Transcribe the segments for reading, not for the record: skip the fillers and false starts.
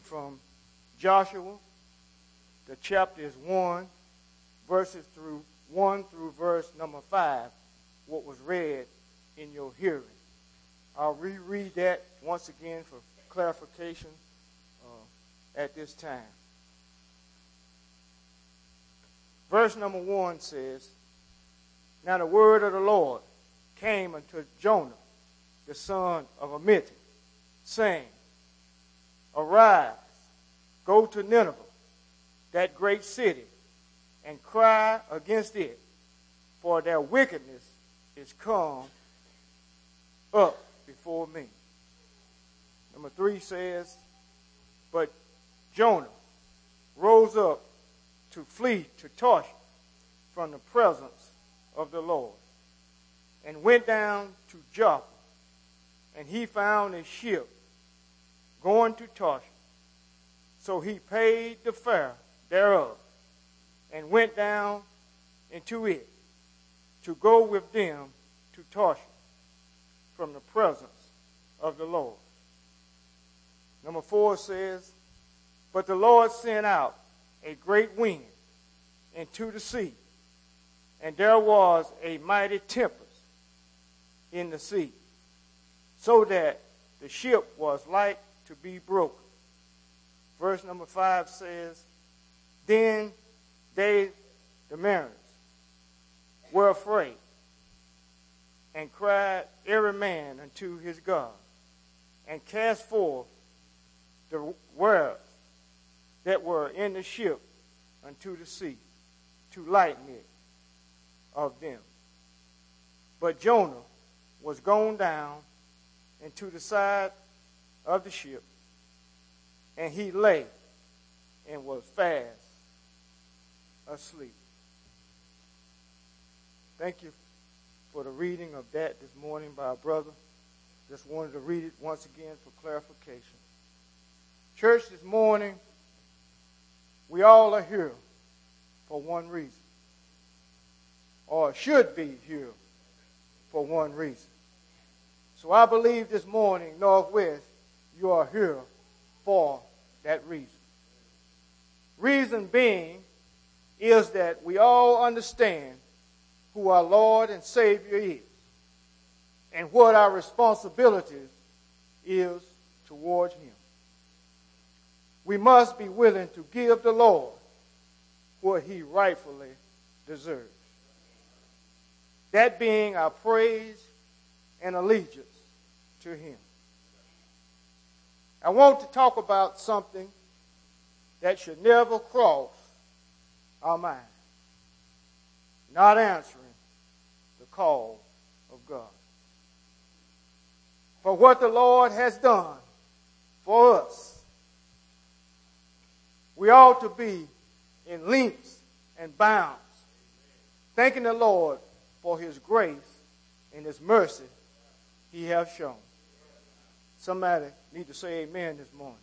from Joshua. The chapter is 1 through verse number 5, what was read in your hearing. I'll reread that once again for clarification at this time. Verse number 1 says, "Now the word of the Lord came unto Jonah, the son of Amittai, saying, Arise, go to Nineveh, that great city, and cry against it, for their wickedness is come up before me." Number 3 says, "But Jonah rose up to flee to Tarshish from the presence of the Lord, and went down to Joppa, and he found a ship going to Tarshish. So he paid the fare thereof, and went down into it to go with them to Tarshish from the presence of the Lord." Number 4 says, "But the Lord sent out a great wind into the sea, and there was a mighty tempest in the sea, so that the ship was like to be broken." Verse number 5 says, "Then they, the mariners, were afraid, and cried every man unto his God, and cast forth the wares that were in the ship unto the sea, to lighten it of them. But Jonah was gone down into the side of the ship, and he lay and was fast asleep." Thank you for the reading of that this morning by our brother. Just wanted to read it once again for clarification. Church, this morning, we all are here for one reason, or should be here for one reason. So I believe this morning, Northwest, you are here for that reason. Reason being is that we all understand who our Lord and Savior is, and what our responsibility is towards him. We must be willing to give the Lord what he rightfully deserves, that being our praise and allegiance to him. I want to talk about something that should never cross our mind: not answering the call of God. For what the Lord has done for us, we ought to be in leaps and bounds, thanking the Lord for his grace and his mercy he has shown. Somebody need to say amen this morning.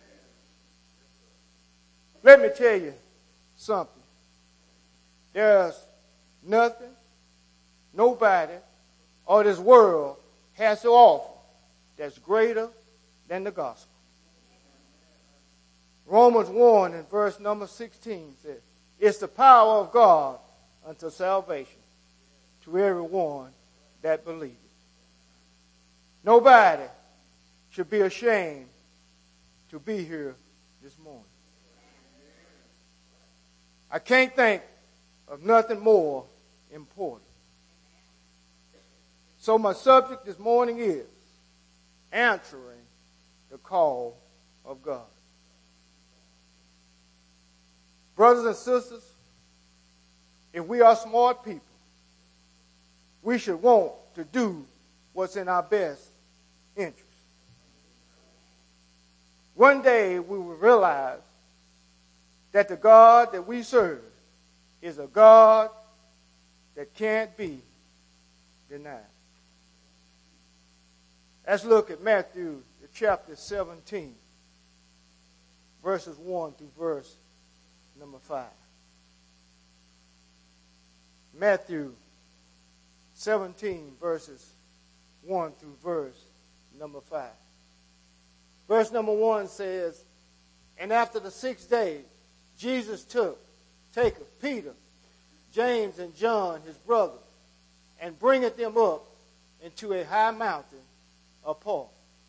Let me tell you something. There's nothing, nobody, or this world has to offer that's greater than the gospel. Romans 1 and verse number 16 says, "It's the power of God unto salvation to everyone that believeth." Nobody should be ashamed to be here this morning. I can't think of nothing more important. So my subject this morning is answering the call of God. Brothers and sisters, if we are smart people, we should want to do what's in our best interest. One day we will realize that the God that we serve is a God that can't be denied. Let's look at Matthew chapter 17, verses 1 through verse number 5. Matthew 17, verses 1 through verse number 5. Verse number 1 says, And after the 6 days, Jesus taketh Peter, James, and John, his brother, and bringeth them up into a high mountain apart.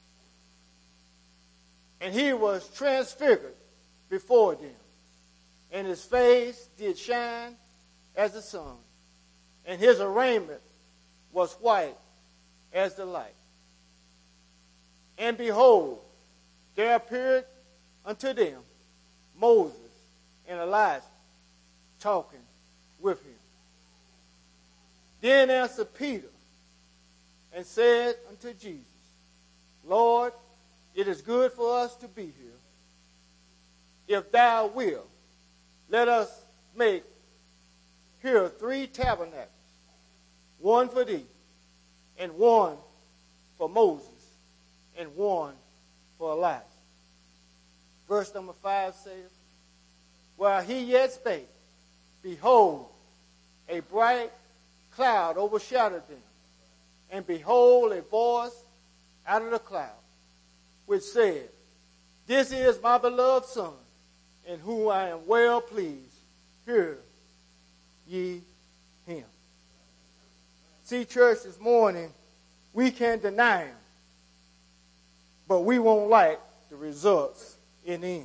And he was transfigured before them, and his face did shine as the sun, and his raiment was white as the light. And behold, there appeared unto them Moses and Elijah talking with him. Then answered Peter and said unto Jesus, Lord, it is good for us to be here. If thou wilt, let us make here 3 tabernacles, one for thee, and one for Moses, and one for Elijah. Verse number 5 says, while he yet spake, behold, a bright cloud overshadowed them, and behold, a voice out of the cloud, which said, this is my beloved Son, in whom I am well pleased. Hear ye him. See, church, this morning, we can't deny him, but we won't like the results in the end.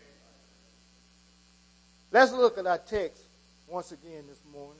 Let's look at our text once again this morning.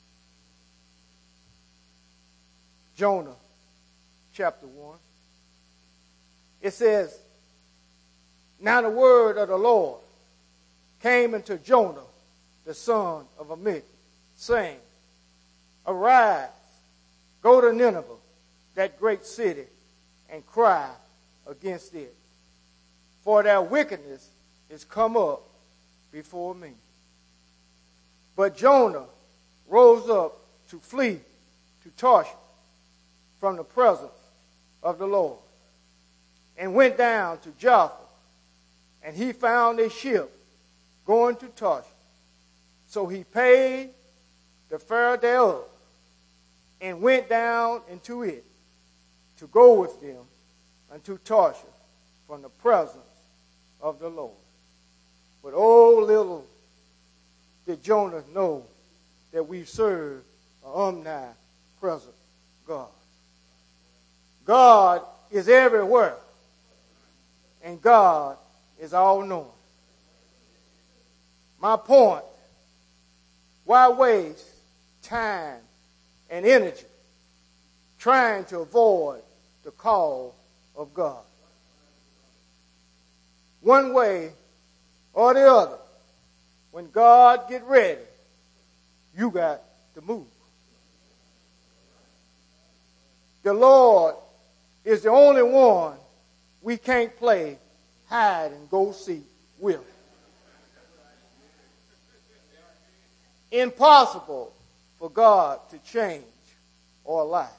Jonah, chapter 1. It says, now the word of the Lord came unto Jonah, the son of Amittai, saying, arise, go to Nineveh, that great city, and cry against it, for their wickedness is come up before me. But Jonah rose up to flee to Tarshish from the presence of the Lord, and went down to Joppa, and he found a ship going to Tarshish. So he paid the fare thereof, and went down into it to go with them unto Tarshish from the presence of the Lord. But oh, little did Jonah know that we serve an omnipresent God. God is everywhere, and God is all-knowing. My point, why waste time and energy trying to avoid the call of God? One way or the other, when God get ready, you got to move. The Lord is the only one we can't play hide and go seek with. Impossible for God to change or lie.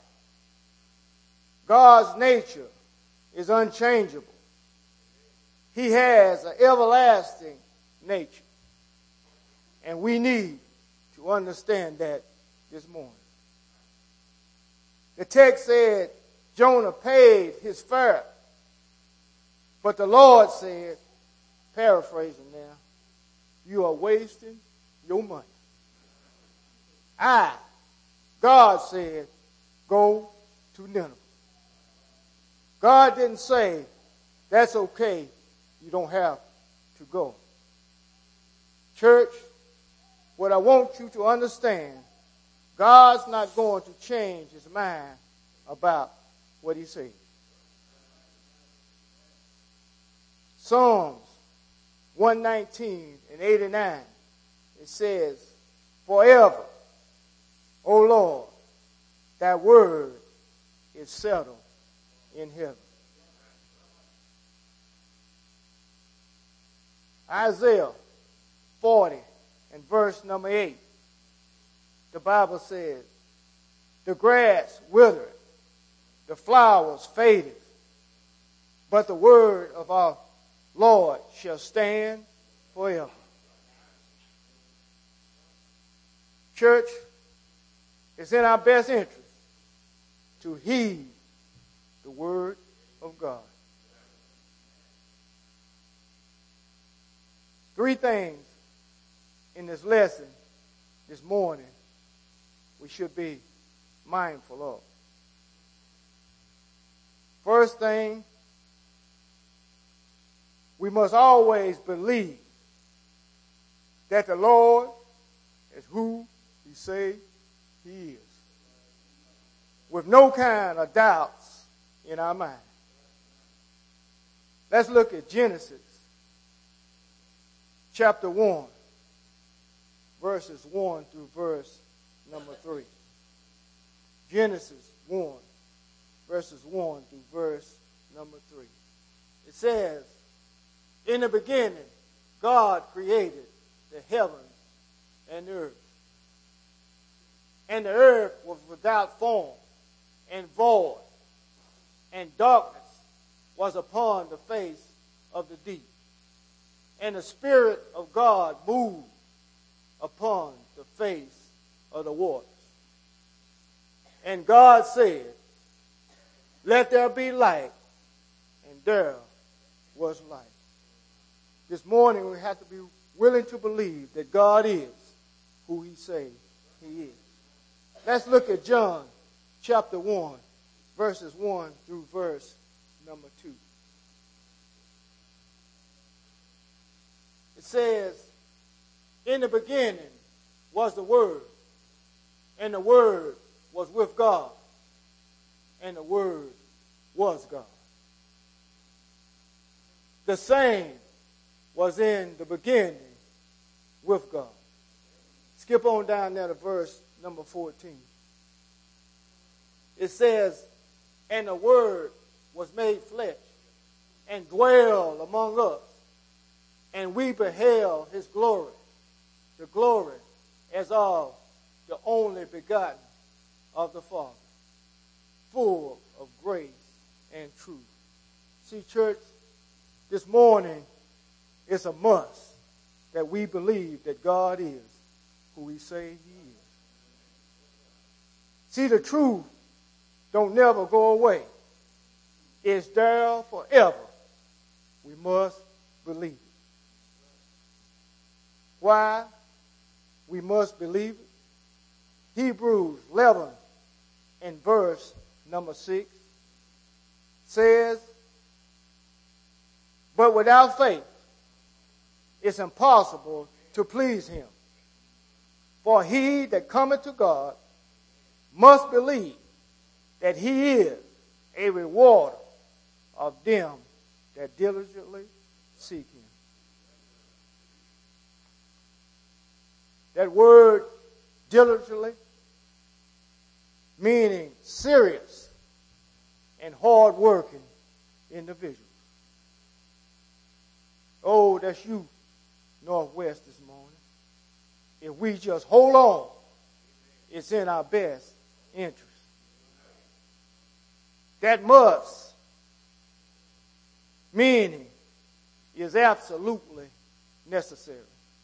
God's nature is unchangeable. He has an everlasting nature. And we need to understand that this morning. The text said Jonah paid his fare. But the Lord said, paraphrasing now, you are wasting your money. God said, go to Nineveh. God didn't say, that's okay, you don't have to go. Church, what I want you to understand, God's not going to change his mind about what he said. Psalms 119 and 89, it says, forever, O Lord, thy word is settled in heaven. Isaiah 40 and verse number 8, the Bible says, the grass withereth, the flowers faded, but the word of our Lord shall stand forever. Church, it's in our best interest to heed the word of God. Three things in this lesson this morning we should be mindful of. First thing, we must always believe that the Lord is who He say He is, with no kind of doubts in our mind. Let's look at Genesis chapter 1, verses 1 through verse number 3. Genesis 1, verses 1 through verse number 3. It says, "In the beginning, God created the heavens and the earth. And the earth was without form and void, and darkness was upon the face of the deep. And the Spirit of God moved upon the face of the waters. And God said, let there be light, and there was light." This morning we have to be willing to believe that God is who He say He is. Let's look at John chapter 1, verses 1 through verse number 2. It says, "In the beginning was the Word, and the Word was with God, and the Word was God. The same was in the beginning with God." Skip on down there to verse number 14. It says, "And the Word was made flesh and dwelled among us, and we beheld His glory, the glory as of the only begotten of the Father, full of grace and truth." See, church, this morning it's a must that we believe that God is who He say He is. See, the truth don't never go away. It's there forever. We must believe it. Why we must believe it? Hebrews 11 and verse number 6 says, "But without faith, it's impossible to please Him. For he that cometh to God must believe that He is a rewarder of them that diligently seek Him." That word diligently, meaning serious and hard-working individuals. Oh, that's you, Northwest, this morning. If we just hold on, it's in our best interest. That must, meaning, is absolutely necessary.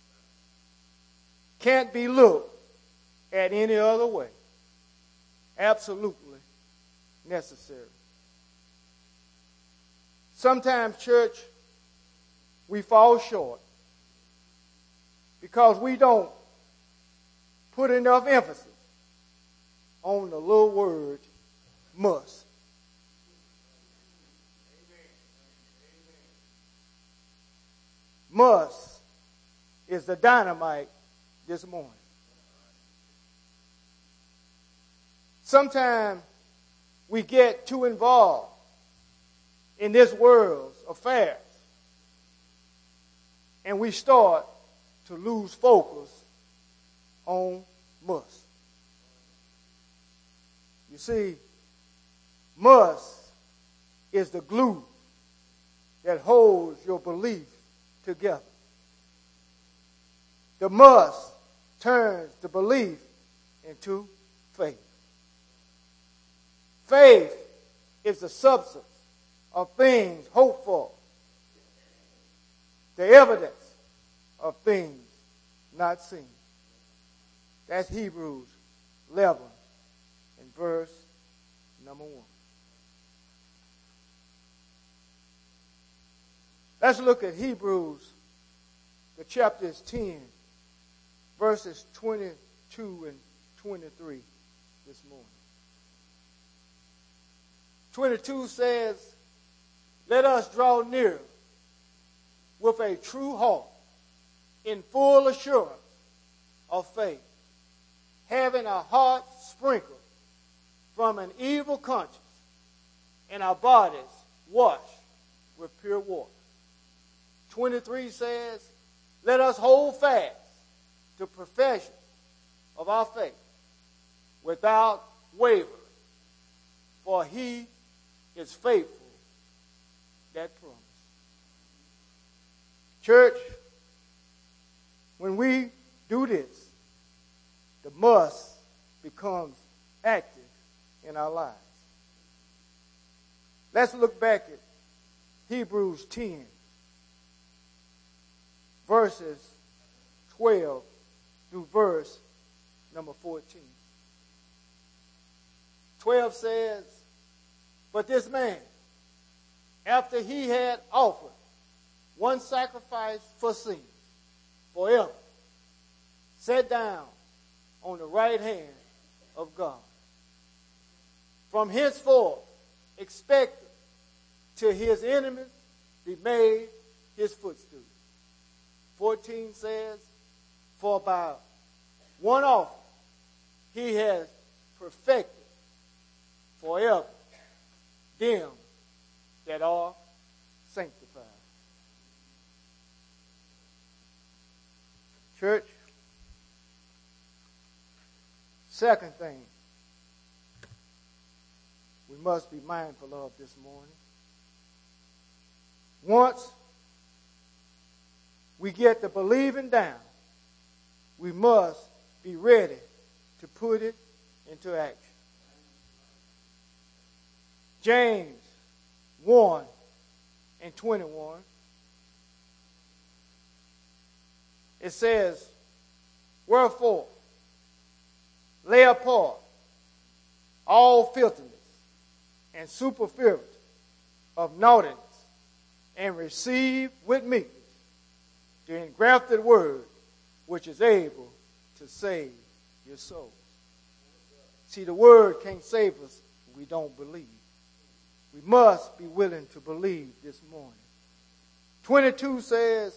Can't be looked at any other way. Absolutely necessary. Sometimes, church, we fall short because we don't put enough emphasis on the little word must. Must is the dynamite this morning. Sometimes we get too involved in this world's affairs, and we start to lose focus on must. You see, must is the glue that holds your belief together. The must turns the belief into faith. Faith is the substance of things hoped for, the evidence of things not seen. That's Hebrews 11 and verse number 1. Let's look at Hebrews The chapter is 10, verses 22 and 23 this morning. 22 says, let us draw near with a true heart in full assurance of faith, having our hearts sprinkled from an evil conscience and our bodies washed with pure water. 23 says, let us hold fast to profession of our faith without wavering, for he is faithful that promise. Church, when we do this, the must becomes active in our lives. Let's look back at Hebrews 10, verses 12 through verse number 14. 12 says, but this man, after he had offered one sacrifice for sin forever, sat down on the right hand of God. From henceforth, expected till his enemies be made his footstool. 14 says, for by one offering he has perfected forever them that are sanctified. Church, second thing we must be mindful of this morning. Once we get the believing down, we must be ready to put it into action. James 1 and 21. It says, wherefore, lay apart all filthiness and superfluity of naughtiness, and receive with meekness the engrafted word, which is able to save your soul. See, the word can't save us if we don't believe. We must be willing to believe this morning. 22 says,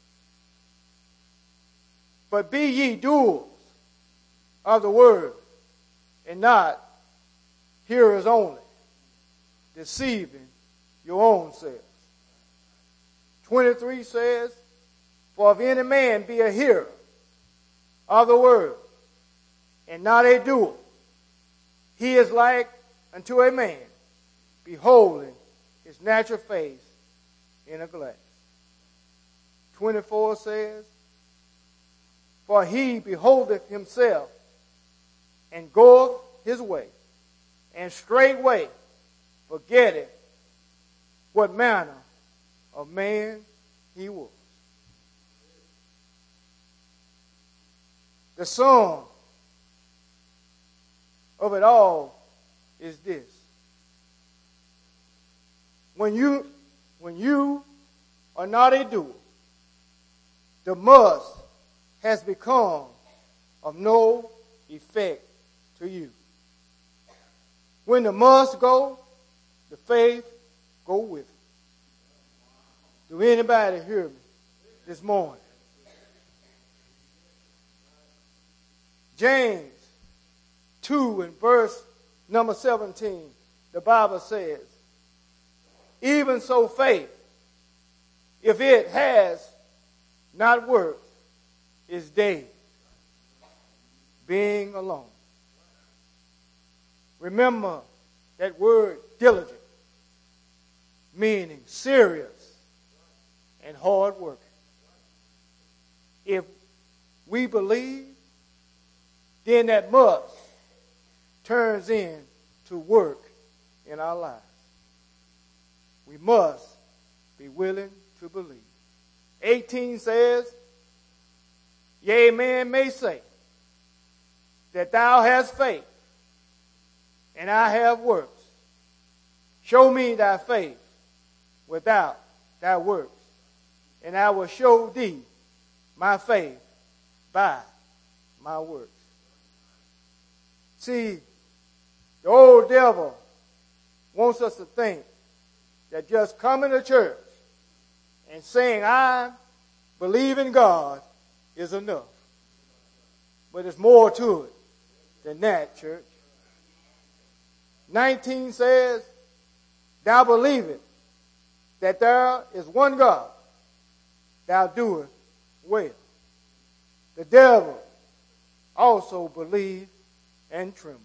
but be ye doers of the word, and not hearers only, deceiving your own selves. 23 says, for if any man be a hearer of the word, and not a doer, he is like unto a man beholding his natural face in a glass. 24 says, for he beholdeth himself, and goeth his way, and straightway forgetteth what manner of man he was. The sum of it all is this. When you are not a doer, the must has become of no effect to you. When the must go, the faith go with it. Do anybody hear me this morning? James 2 and verse number 17, the Bible says, even so faith, if it has not worked, is dead, being alone. Remember that word diligent, meaning serious and hard working. If we believe, then that must turns into work in our lives. We must be willing to believe. 18 says, yea, man may say that thou hast faith, and I have works. Show me thy faith without thy works, and I will show thee my faith by my works. See, the old devil wants us to think that just coming to church and saying, I believe in God is enough. But there's more to it than that, church. 19 says, thou believest that there is one God, thou doest well. The devil also believed and trembled.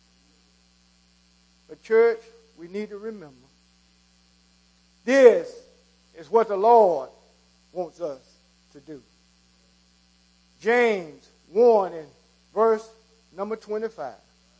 But church, we need to remember, this is what the Lord wants us to do. James 1 and verse number 25.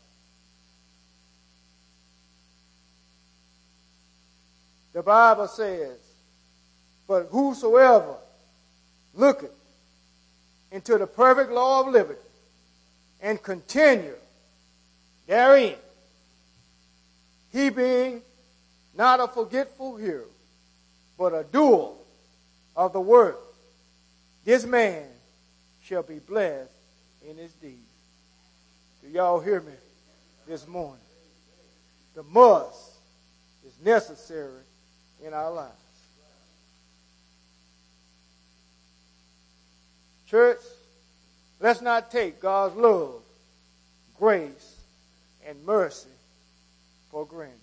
The Bible says, but whosoever looketh into the perfect law of liberty and continue therein, he being not a forgetful hearer, but a doer of the word, this man shall be blessed in his deeds. Do y'all hear me this morning? The must is necessary in our lives. Church, let's not take God's love, grace, and mercy for granted.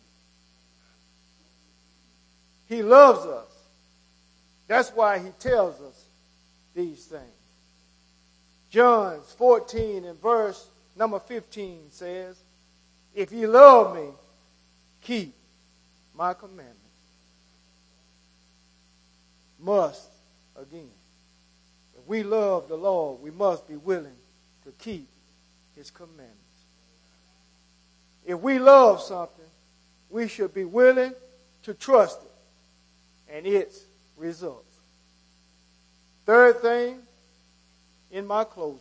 He loves us. That's why he tells us these things. John 14 and verse number 15 says, if ye love me, keep my commandments. Must again. If we love the Lord, we must be willing to keep his commandments. If we love something, we should be willing to trust it and its results. Third thing in my closing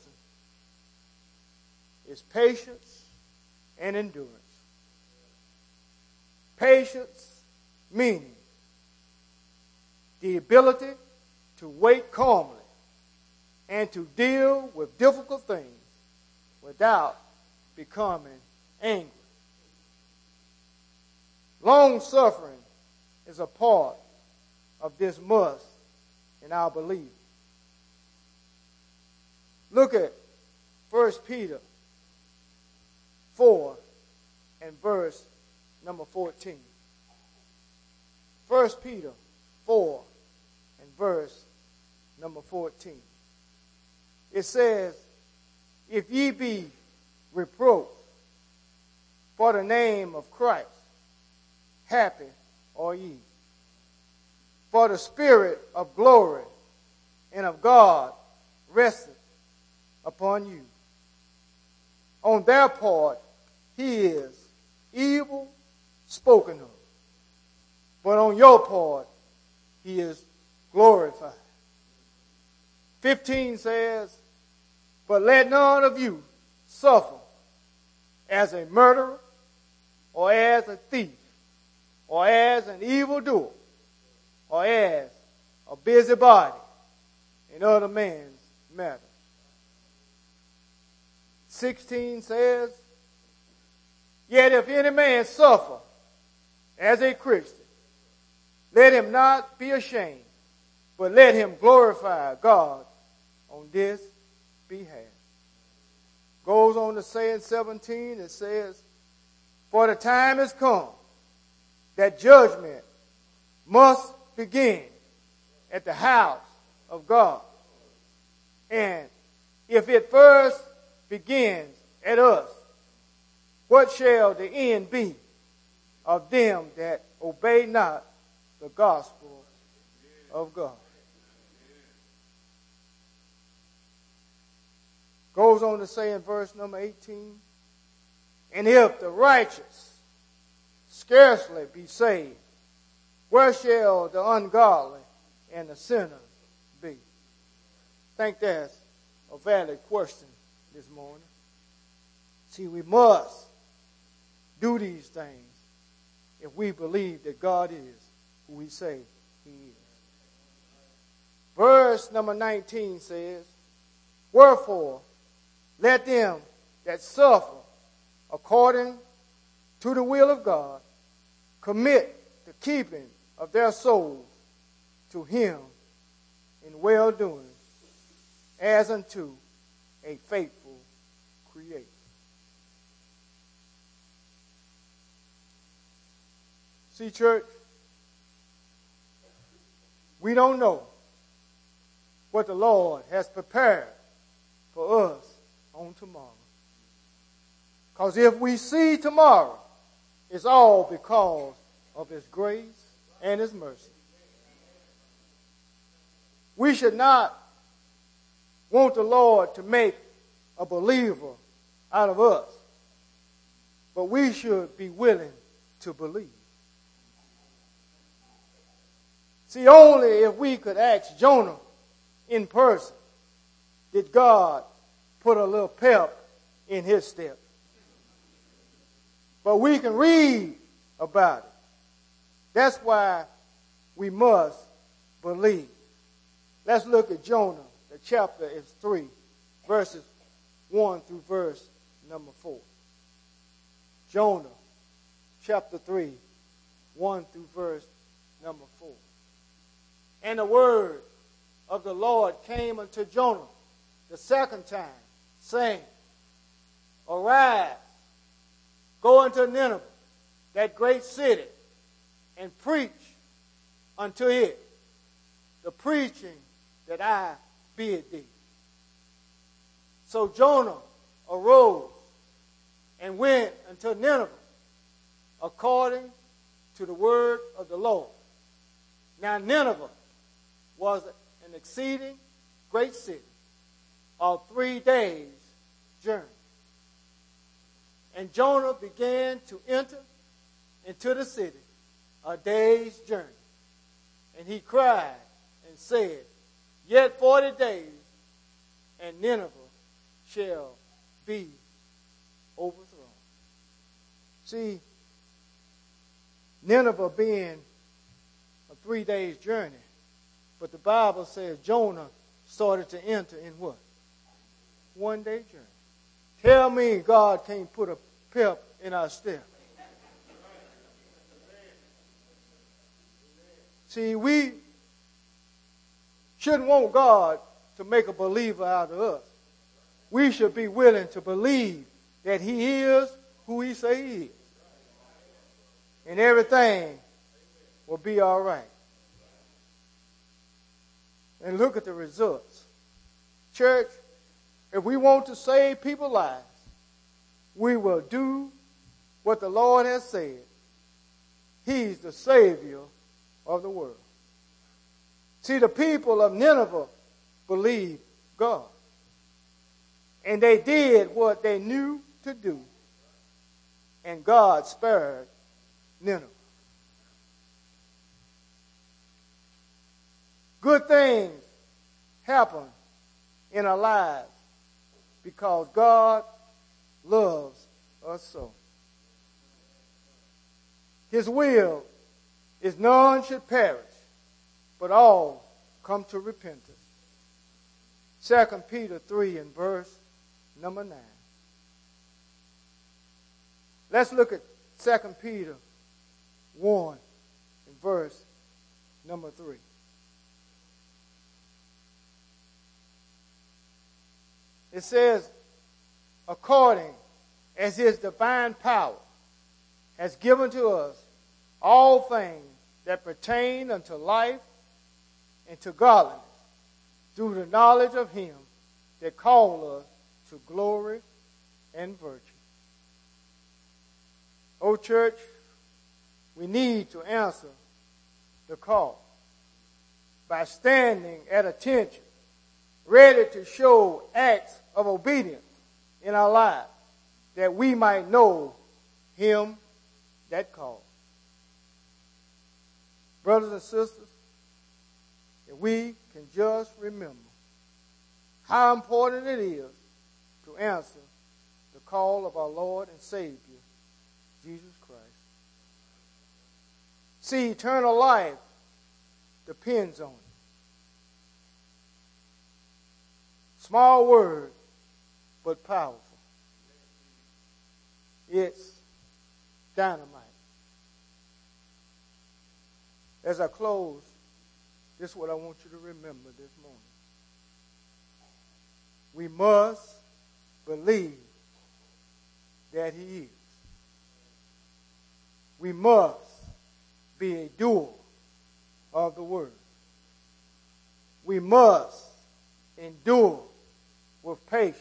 is patience and endurance. Patience meaning the ability to wait calmly and to deal with difficult things without becoming angry. Long suffering is a part of this must in our belief. Look at 1 Peter 4 and verse number 14. 1 Peter 4 and verse number 14. It says, if ye be reproached for the name of Christ, happy are ye. For the Spirit of glory and of God resteth upon you. On their part, he is evil spoken of, but on your part, he is glorified. 15 says, but let none of you suffer as a murderer, or as a thief, or as an evildoer, or as a busybody in other man's matters. 16 says, yet if any man suffer as a Christian, let him not be ashamed, but let him glorify God on this behalf. Goes on to say in 17, it says, for the time has come that judgment must begin at the house of God. And if it first begins at us, what shall the end be of them that obey not the gospel of God? Goes on to say in verse number 18, and if the righteous scarcely be saved, where shall the ungodly and the sinners be? I think that's a valid question this morning. See, we must do these things if we believe that God is who we say he is. Verse number 19 says, wherefore, let them that suffer according to the will of God commit the keeping of their souls to him in well-doing as unto a faithful Creator. See, church, we don't know what the Lord has prepared for us on tomorrow. Because if we see tomorrow, it's all because of His grace and His mercy. We should not want the Lord to make a believer out of us, but we should be willing to believe. See, only if we could ask Jonah in person did God put a little pep in his step. But we can read about it. That's why we must believe. Let's look at Jonah. The chapter is 3, verses 1 through verse number 4. Jonah, chapter 3, 1 through verse number 4. And the word of the Lord came unto Jonah the second time, saying, arise, go unto Nineveh, that great city, and preach unto it the preaching that I bid thee. So Jonah arose and went unto Nineveh according to the word of the Lord. Now Nineveh was an exceeding great city of 3 days' journey. And Jonah began to enter into the city a day's journey. And he cried and said, yet 40 days, and Nineveh shall be overthrown. See, Nineveh being a 3 days journey, but the Bible says Jonah started to enter in what? 1 day journey. Tell me God can't put a pep in our step. See, we shouldn't want God to make a believer out of us. We should be willing to believe that He is who He say He is. And everything will be all right. And look at the results. Church, if we want to save people's lives, we will do what the Lord has said. He's the Savior of the world. See, the people of Nineveh believed God. And they did what they knew to do. And God spared Nineveh. Good things happen in our lives because God loves us so. His will is none should perish, but all come to repentance. 2 Peter 3 and verse number 9. Let's look at 2 Peter 1 and verse number 3. It says, according as His divine power has given to us all things that pertain unto life and to godliness, through the knowledge of Him that called us to glory and virtue. Oh, church, we need to answer the call by standing at attention, ready to show acts of obedience in our lives, that we might know Him that called. Brothers and sisters, if we can just remember how important it is to answer the call of our Lord and Savior, Jesus Christ. See, eternal life depends on it. Small word, but powerful. It's dynamite. As I close, this is what I want you to remember this morning. We must believe that he is. We must be a doer of the word. We must endure with patience.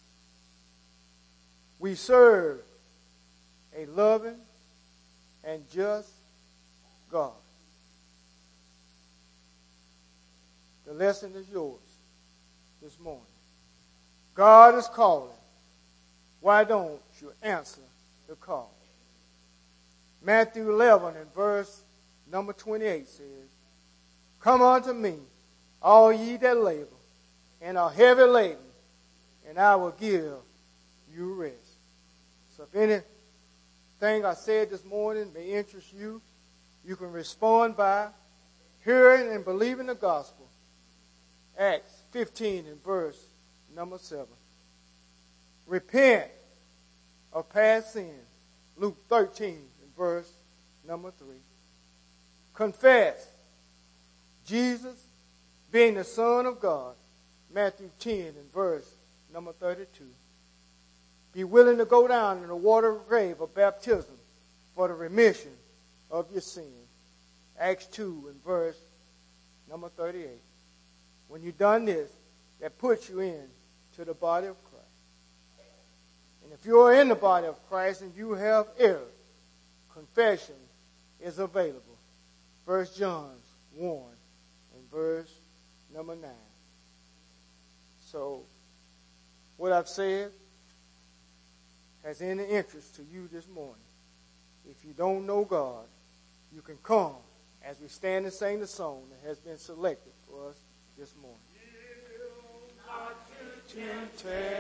We serve a loving and just God. The lesson is yours this morning. God is calling. Why don't you answer the call? Matthew 11 and verse number 28 says, "Come unto me, all ye that labor and are heavy laden, and I will give you rest." So if anything I said this morning may interest you, you can respond by hearing and believing the gospel. Acts 15 and verse number 7. Repent of past sin. Luke 13 and verse number 3. Confess Jesus being the Son of God. Matthew 10 and verse number 32. Be willing to go down in the water grave of baptism for the remission of your sins. Acts 2 and verse number 38. When you've done this, that puts you in to the body of Christ. And if you are in the body of Christ and you have erred, confession is available. 1 John 1 and verse number 9. So, what I've said has any interest to you this morning. If you don't know God, you can come as we stand and sing the song that has been selected for us this morning. Yield not to temptation.